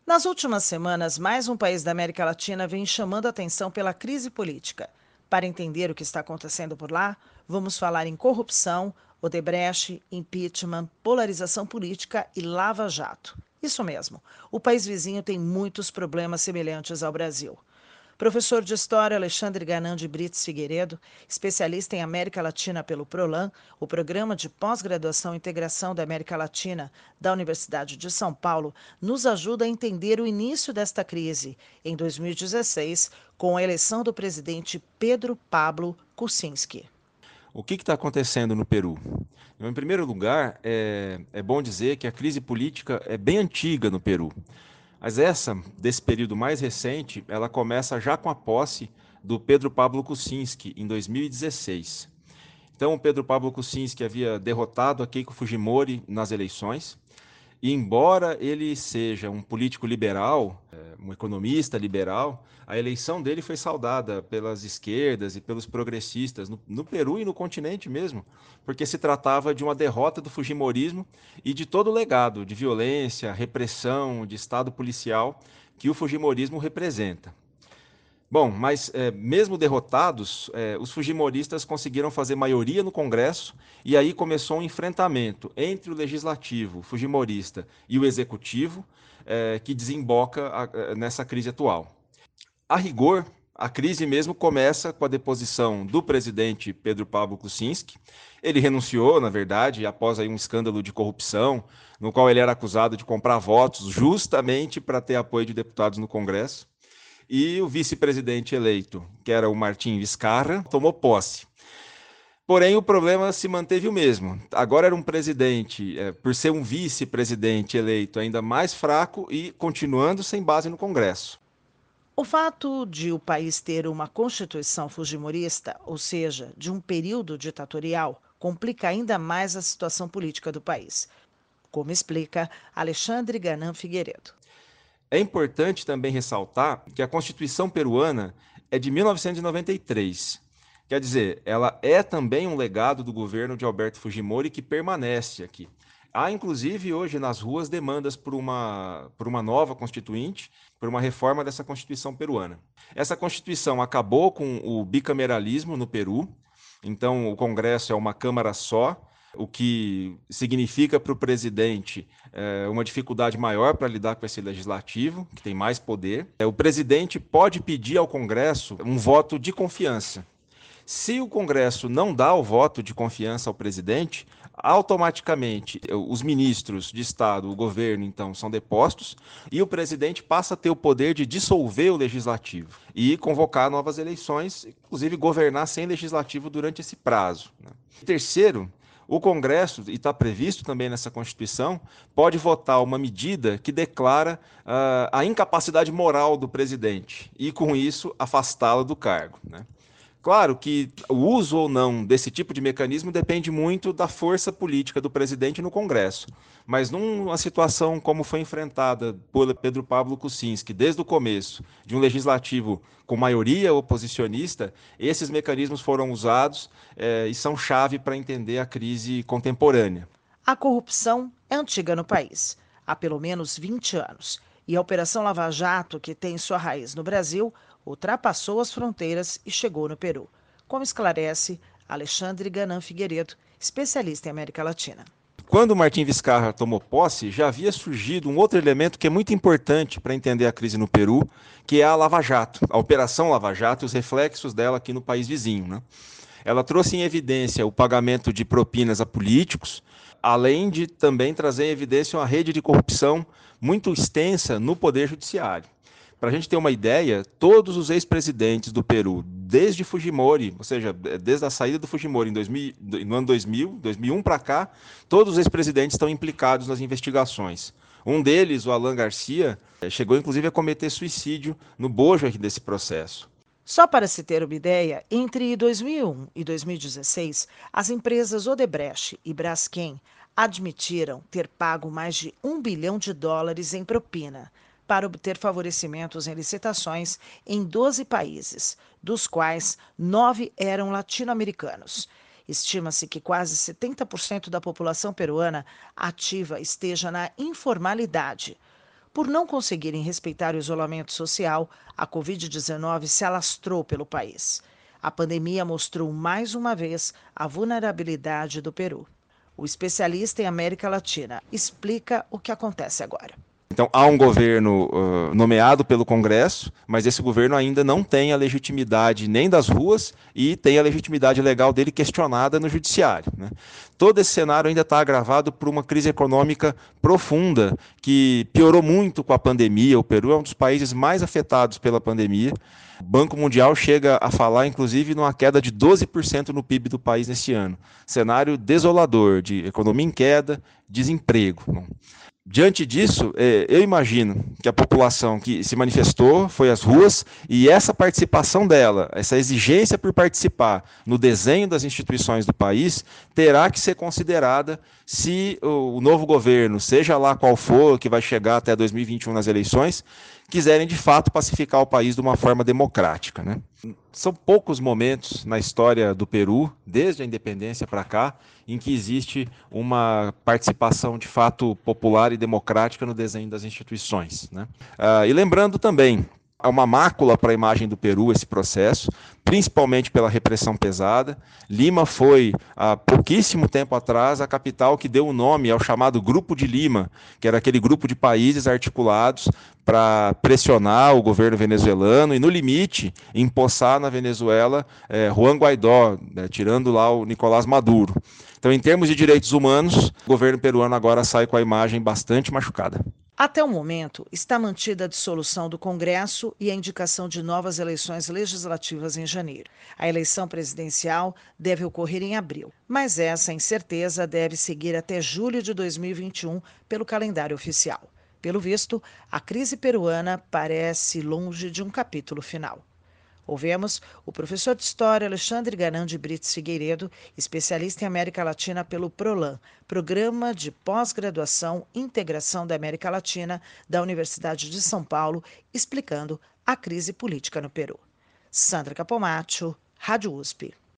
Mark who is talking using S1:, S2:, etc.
S1: Nas últimas semanas, mais um país da América Latina vem chamando a atenção pela crise política. Para entender o que está acontecendo por lá, vamos falar em corrupção, Odebrecht, impeachment, polarização política e Lava Jato. Isso mesmo, o país vizinho tem muitos problemas semelhantes ao Brasil. Professor de História Alexandre Ganan de Brites Figueiredo, especialista em América Latina pelo PROLAN, o Programa de Pós-Graduação e Integração da América Latina da Universidade de São Paulo, nos ajuda a entender o início desta crise, em 2016, com a eleição do presidente Pedro Pablo Kuczynski.
S2: O que está acontecendo no Peru? Em primeiro lugar, é bom dizer que a crise política é bem antiga no Peru. Mas desse período mais recente, ela começa já com a posse do Pedro Pablo Kuczynski, em 2016. Então, o Pedro Pablo Kuczynski havia derrotado a Keiko Fujimori nas eleições, e embora ele seja um político liberal, um economista liberal, a eleição dele foi saudada pelas esquerdas e pelos progressistas no Peru e no continente mesmo, porque se tratava de uma derrota do fujimorismo e de todo o legado de violência, repressão, de Estado policial que o fujimorismo representa. Bom, mas mesmo derrotados, os fujimoristas conseguiram fazer maioria no Congresso e aí começou um enfrentamento entre o legislativo fujimorista e o executivo, que desemboca nessa crise atual. A rigor, a crise mesmo começa com a deposição do presidente Pedro Pablo Kuczynski. Ele renunciou, na verdade, após aí um escândalo de corrupção, no qual ele era acusado de comprar votos justamente para ter apoio de deputados no Congresso. E o vice-presidente eleito, que era o Martim Vizcarra, tomou posse. Porém, o problema se manteve o mesmo. Agora era um presidente, por ser um vice-presidente eleito, ainda mais fraco e continuando sem base no Congresso.
S1: O fato de o país ter uma constituição fujimorista, ou seja, de um período ditatorial, complica ainda mais a situação política do país, como explica Alexandre Ganan Figueiredo.
S2: É importante também ressaltar que a Constituição peruana é de 1993. Quer dizer, ela é também um legado do governo de Alberto Fujimori que permanece aqui. Há, inclusive, hoje nas ruas demandas por uma nova constituinte, por uma reforma dessa Constituição peruana. Essa Constituição acabou com o bicameralismo no Peru, então o Congresso é uma Câmara só, o que significa para o presidente uma dificuldade maior para lidar com esse legislativo, que tem mais poder. O presidente pode pedir ao Congresso um voto de confiança. Se o Congresso não dá o voto de confiança ao presidente, automaticamente os ministros de Estado, o governo, então, são depostos e o presidente passa a ter o poder de dissolver o legislativo e convocar novas eleições, inclusive governar sem legislativo durante esse prazo. Terceiro, o Congresso, e está previsto também nessa Constituição, pode votar uma medida que declara a incapacidade moral do presidente e, com isso, afastá-lo do cargo. Claro que o uso ou não desse tipo de mecanismo depende muito da força política do presidente no Congresso. Mas numa situação como foi enfrentada por Pedro Pablo Kuczynski desde o começo, de um legislativo com maioria oposicionista, esses mecanismos foram usados e são chave para entender a crise contemporânea.
S1: A corrupção é antiga no país, há pelo menos 20 anos, e a Operação Lava Jato, que tem sua raiz no Brasil, ultrapassou as fronteiras e chegou no Peru, como esclarece Alexandre Ganan Figueiredo, especialista em América Latina.
S2: Quando o Martim Vizcarra tomou posse, já havia surgido um outro elemento que é muito importante para entender a crise no Peru, que é a Lava Jato, a Operação Lava Jato e os reflexos dela aqui no país vizinho. Ela trouxe em evidência o pagamento de propinas a políticos, além de também trazer em evidência uma rede de corrupção muito extensa no Poder Judiciário. Para a gente ter uma ideia, todos os ex-presidentes do Peru, desde Fujimori, ou seja, desde a saída do Fujimori no ano 2001 para cá, todos os ex-presidentes estão implicados nas investigações. Um deles, o Alan Garcia, chegou inclusive a cometer suicídio no bojo desse processo.
S1: Só para se ter uma ideia, entre 2001 e 2016, as empresas Odebrecht e Braskem admitiram ter pago mais de US$ 1 bilhão em propina para obter favorecimentos em licitações em 12 países, dos quais 9 eram latino-americanos. Estima-se que quase 70% da população peruana ativa esteja na informalidade. Por não conseguirem respeitar o isolamento social, a Covid-19 se alastrou pelo país. A pandemia mostrou mais uma vez a vulnerabilidade do Peru. O especialista em América Latina explica o que acontece agora.
S2: Então, há um governo nomeado pelo Congresso, mas esse governo ainda não tem a legitimidade nem das ruas e tem a legitimidade legal dele questionada no judiciário, né? Todo esse cenário ainda está agravado por uma crise econômica profunda que piorou muito com a pandemia. O Peru é um dos países mais afetados pela pandemia. O Banco Mundial chega a falar, inclusive, numa queda de 12% no PIB do país neste ano. Cenário desolador de economia em queda, desemprego. Diante disso, eu imagino que a população que se manifestou foi às ruas e essa participação dela, essa exigência por participar no desenho das instituições do país, terá que ser considerada se o novo governo, seja lá qual for, que vai chegar até 2021 nas eleições, quiserem de fato pacificar o país de uma forma democrática, né? São poucos momentos na história do Peru, desde a independência para cá, em que existe uma participação de fato popular e democrática no desenho das instituições, né? E lembrando também, há uma mácula para a imagem do Peru esse processo, principalmente pela repressão pesada. Lima foi, há pouquíssimo tempo atrás, a capital que deu o nome ao chamado Grupo de Lima, que era aquele grupo de países articulados para pressionar o governo venezuelano e, no limite, empossar na Venezuela Juan Guaidó, né, tirando lá o Nicolás Maduro. Então, em termos de direitos humanos, o governo peruano agora sai com a imagem bastante machucada.
S1: Até o momento, está mantida a dissolução do Congresso e a indicação de novas eleições legislativas em janeiro. A eleição presidencial deve ocorrer em abril, mas essa incerteza deve seguir até julho de 2021 pelo calendário oficial. Pelo visto, a crise peruana parece longe de um capítulo final. Ouvemos o professor de História Alexandre Garan de Brites Figueiredo, especialista em América Latina pelo PROLAN, Programa de Pós-Graduação e Integração da América Latina da Universidade de São Paulo, explicando a crise política no Peru. Sandra Capomatto, Rádio USP.